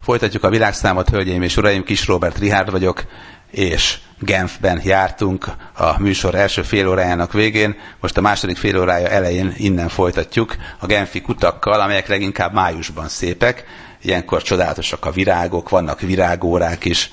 Folytatjuk a világszámot, hölgyeim és uraim, Kis Róbert Richárd vagyok, és Genfben jártunk a műsor első félórájának végén. Most a második félórája elején innen folytatjuk a genfi kutakkal, amelyek leginkább májusban szépek. Ilyenkor csodálatosak a virágok, vannak virágórák is,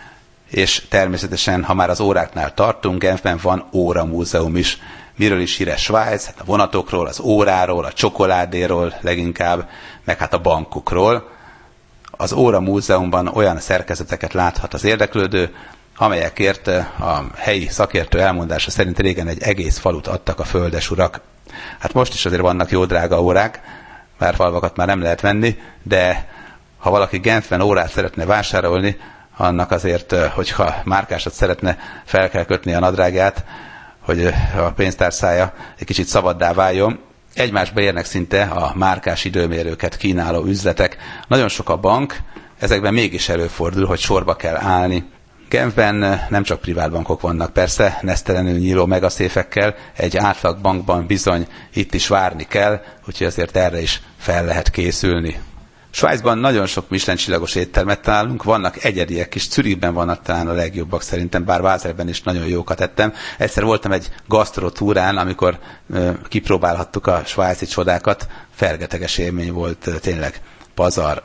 és természetesen, ha már az óráknál tartunk, Genfben van óramúzeum is. Miről is híres Svájc? Hát a vonatokról, az óráról, a csokoládéról leginkább, meg hát a bankokról. Az Óra Múzeumban olyan szerkezeteket láthat az érdeklődő, amelyekért a helyi szakértő elmondása szerint régen egy egész falut adtak a földesurak. Hát most is azért vannak jó drága órák, bár falvakat már nem lehet venni, de ha valaki Genfben órát szeretne vásárolni, annak azért, hogyha márkásat szeretne, fel kell kötni a nadrágját, hogy a pénztárcája egy kicsit szabaddá váljon. Egymásba érnek szinte a márkás időmérőket kínáló üzletek. Nagyon sok a bank, ezekben mégis előfordul, hogy sorba kell állni. Genfben nem csak privát bankok vannak, persze, nesztelenül nyíló megaszéfekkel, egy átlag bankban bizony itt is várni kell, úgyhogy azért erre is fel lehet készülni. Svájcban nagyon sok Michelin-csillagos éttermet találunk, vannak egyediek is, Zürichben vannak talán a legjobbak szerintem, bár Baselben is nagyon jókat ettem. Egyszer voltam egy gasztrotúrán, amikor kipróbálhattuk a svájci csodákat, fergeteges élmény volt, tényleg pazar.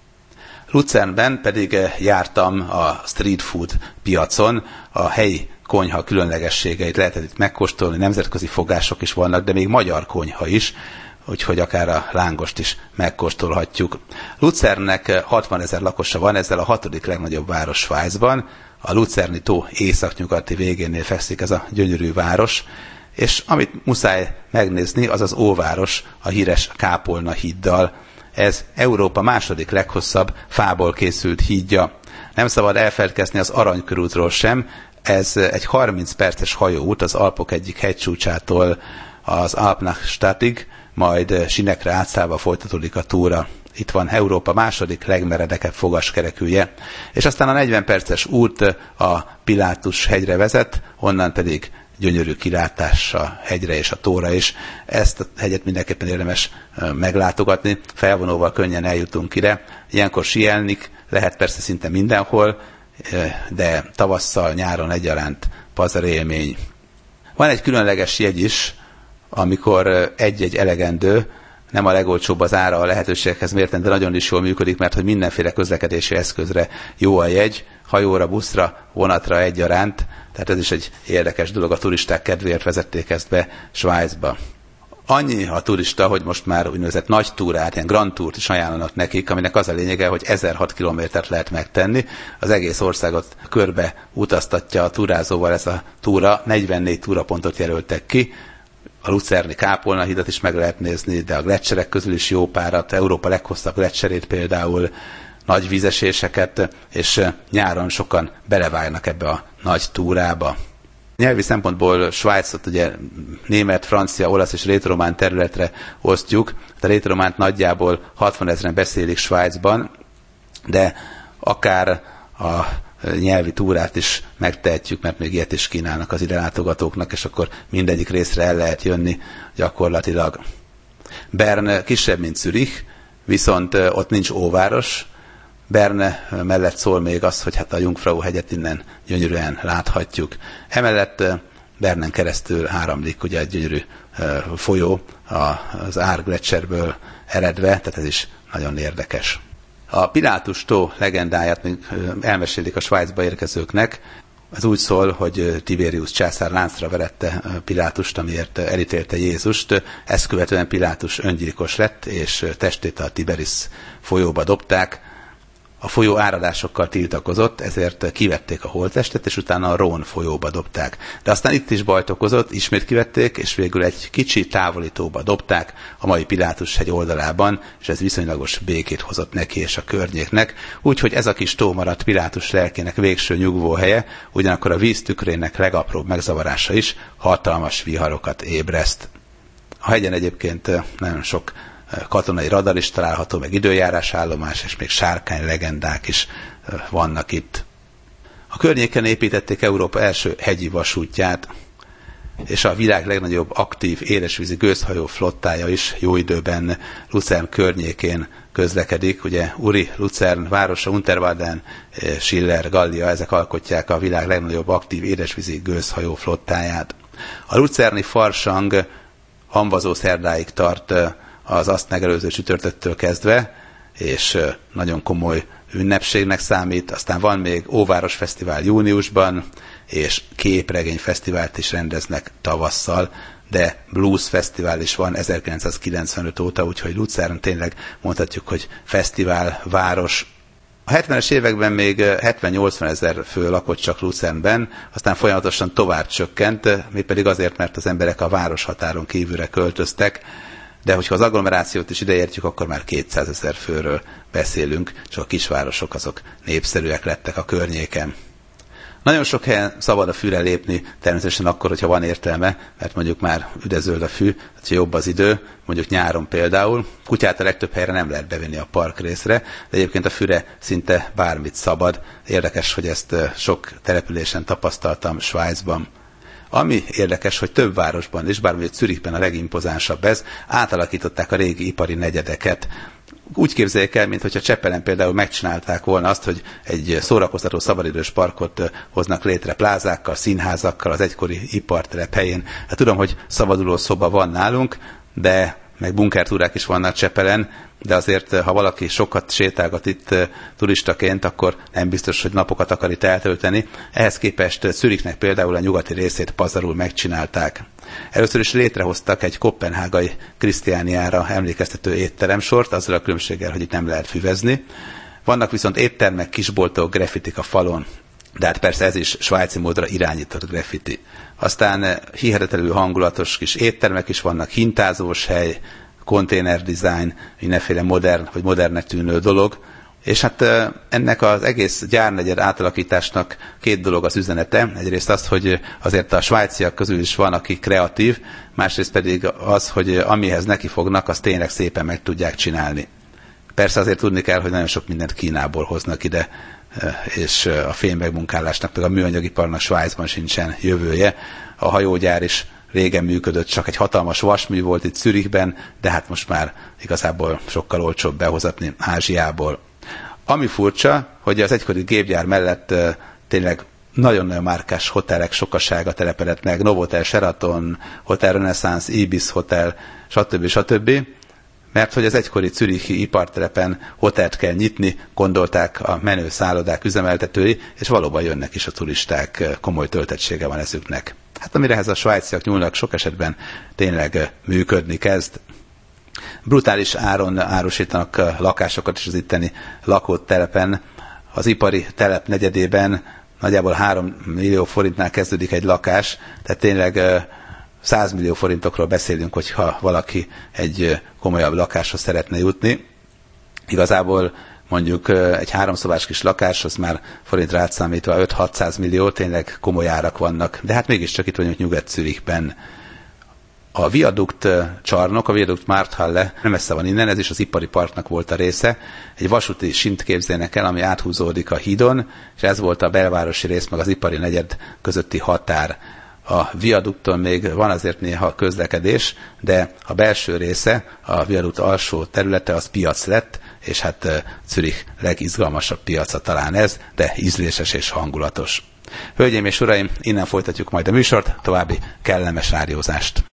Luzernben pedig jártam a street food piacon, a helyi konyha különlegességeit lehetett itt megkóstolni, nemzetközi fogások is vannak, de még magyar konyha is, úgyhogy akár a lángost is megkóstolhatjuk. Luzernnek 60 000 lakosa van, ezzel a 6. legnagyobb város Svájcban. A Luzerni tó északnyugati végénél fekszik ez a gyönyörű város, és amit muszáj megnézni, az az óváros a híres Kápolna híddal. Ez Európa második leghosszabb fából készült hídja. Nem szabad elfeledkezni az Aranykörútról sem, ez egy 30 perces hajóút az Alpok egyik hegycsúcsától az Alpnachstadtig, majd sinekre átszállva folytatódik a túra. Itt van Európa második legmeredekebb fogaskerekűje. És aztán a 40 perces út a Pilátus hegyre vezet, onnan pedig gyönyörű kilátás a hegyre és a tóra is. Ezt a hegyet mindenképpen érdemes meglátogatni, felvonóval könnyen eljutunk ide. Ilyenkor síelni lehet persze szinte mindenhol, de tavasszal, nyáron egyaránt pazar élmény. Van egy különleges jegy is, amikor egy-egy elegendő, nem a legolcsóbb az ára a lehetőségekhez mérten, de nagyon is jól működik, mert hogy mindenféle közlekedési eszközre jó a jegy, hajóra, buszra, vonatra egyaránt, tehát ez is egy érdekes dolog, a turisták kedvéért vezették ezt be Svájcba. Annyi a turista, hogy most már úgynevezett nagy túrát, ilyen Grand Tourt is ajánlanak nekik, aminek az a lényege, hogy 1006 kilométert lehet megtenni. Az egész országot körbe utaztatja a túrázóval ez a túra, 44 túrapontot jelöltek ki. A Luzerni Kápolna hidat is meg lehet nézni, de a gleccserek közül is jó párat, Európa leghosszabb gleccserét például, nagy vízeséseket, és nyáron sokan belevágnak ebbe a nagy túrába. Nyelvi szempontból Svájcot ugye német, francia, olasz és rétoromán területre osztjuk. A rétorománt nagyjából 60 000-en beszélik Svájcban, de akár a nyelvi túrát is megtehetjük, mert még ilyet is kínálnak az ide látogatóknak, és akkor mindegyik részre el lehet jönni gyakorlatilag. Bern kisebb, mint Zürich, viszont ott nincs óváros. Bern mellett szól még az, hogy hát a Jungfrau-hegyet innen gyönyörűen láthatjuk. Emellett Bernen keresztül áramlik ugye egy gyönyörű folyó az Ár-gleccserből eredve, tehát ez is nagyon érdekes. A Pilátus tó legendáját még elmesélik a Svájcba érkezőknek. Ez úgy szól, hogy Tiberius császár láncra verette Pilátust, amiért elítélte Jézust. Ezt követően Pilátus öngyilkos lett, és testét a Tiberis folyóba dobták. A folyó áradásokkal tiltakozott, ezért kivették a holttestet, és utána a Rhône folyóba dobták. De aztán itt is bajt okozott, ismét kivették, és végül egy kicsi távolítóba dobták a mai Pilátus hegy oldalában, és ez viszonylagos békét hozott neki és a környéknek. Úgyhogy ez a kis tó maradt Pilátus lelkének végső nyugvóhelye, ugyanakkor a víz tükrének legapróbb megzavarása is hatalmas viharokat ébreszt. A hegyen egyébként nagyon sok katonai radar is található, meg időjárás állomás, és még sárkány legendák is vannak itt. A környéken építették Európa első hegyi vasútját. és a világ legnagyobb aktív édesvízi gőzhajó flottája is jó időben Luzern környékén közlekedik. Ugye Uri, Luzern városa, Unterwalden, Schiller, Gallia, ezek alkotják a világ legnagyobb aktív édesvízi gőzhajó flottáját. A luzerni farsang hamvazó szerdáig tart az azt megelőző csütörtöktől kezdve, és nagyon komoly ünnepségnek számít. Aztán van még Óváros Fesztivál júniusban, és Képregény Fesztivált is rendeznek tavasszal, de Blues Fesztivál is van 1995 óta, úgyhogy Luzern tényleg mondhatjuk, hogy fesztiválváros. A 70-es években még 70-80 ezer fő lakott csak Luzernben, aztán folyamatosan tovább csökkent, mégpedig azért, mert az emberek a városhatáron kívülre költöztek, de hogyha az agglomerációt is ideértjük, akkor már 200 ezer főről beszélünk, csak a kisvárosok azok népszerűek lettek a környéken. Nagyon sok helyen szabad a fűre lépni, természetesen akkor, hogyha van értelme, mert mondjuk már üdezöld a fű, hogyha jobb az idő, mondjuk nyáron például. Kutyát a legtöbb helyre nem lehet bevinni a parkrészre, de egyébként a fűre szinte bármit szabad. Érdekes, hogy ezt sok településen tapasztaltam Svájcban. Ami érdekes, hogy több városban is, bár mondjuk Zürichben a legimpozánsabb ez, átalakították a régi ipari negyedeket. Úgy képzeljék el, mintha Csepelen például megcsinálták volna azt, hogy egy szórakoztató szabadidős parkot hoznak létre plázákkal, színházakkal az egykori ipartelep helyén. Hát tudom, hogy szabaduló szoba van nálunk, de meg bunkertúrák is vannak Csepelen, de azért, ha valaki sokat sétálgat itt turistaként, akkor nem biztos, hogy napokat akar itt eltölteni. Ehhez képest Zürichnek például a nyugati részét pazarul megcsinálták. Először is létrehoztak egy koppenhágai Krisztiániára emlékeztető étteremsort, azzal a különbséggel, hogy itt nem lehet füvezni. Vannak viszont éttermek, kisboltok, graffitik a falon, de hát persze ez is svájci módra irányított graffiti. Aztán hihetetlenül hangulatos kis éttermek is vannak, hintázós hely, container design, mindenféle modern vagy modernnek tűnő dolog. És hát ennek az egész gyárnegyed átalakításnak két dolog az üzenete. Egyrészt az, hogy azért a svájciak közül is van, aki kreatív, másrészt pedig az, hogy amihez nekifognak, azt tényleg szépen meg tudják csinálni. Persze azért tudni kell, hogy nagyon sok mindent Kínából hoznak ide, és a fémmegmunkálásnak, meg a műanyagiparnak Svájcban sincsen jövője. A hajógyár is régen működött, csak egy hatalmas vasmű volt itt Zürichben, de hát most már igazából sokkal olcsóbb behozatni Ázsiából. Ami furcsa, hogy az egykori gépgyár mellett tényleg nagyon-nagyon márkás hotelek sokasága telepedett meg, Novotel, Sheraton, Hotel Renaissance, Ibis Hotel, stb. Mert hogy az egykori zürichi ipartelepen hotelt kell nyitni, gondolták a menő szállodák üzemeltetői, és valóban jönnek is a turisták, komoly töltettsége van ezüknek. Hát amire ez a svájciak nyúlnak, sok esetben tényleg működni kezd. Brutális áron árusítanak lakásokat is az itteni lakótelepen. Az ipari telep negyedében nagyjából 3 millió forintnál kezdődik egy lakás, tehát tényleg 100 millió forintokról beszélünk, hogyha valaki egy komolyabb lakáshoz szeretne jutni. Igazából mondjuk egy 3 szobás kis lakás, az már forintra átszámítva 5-600 millió, tényleg komoly árak vannak. De hát mégiscsak itt vagyunk Nyugat-Zürichben. A viadukt csarnok, a viadukt Markthalle nem messze van innen, ez is az ipari parknak volt a része. Egy vasúti sint képzeljenek el, ami áthúzódik a hídon, és ez volt a belvárosi rész, meg az ipari negyed közötti határ. A viadukton még van azért néha közlekedés, de a belső része, a viadukt alsó területe az piac lett, és hát Zürich legizgalmasabb piaca talán ez, de ízléses és hangulatos. Hölgyeim és uraim, innen folytatjuk majd a műsort, további kellemes rádiózást!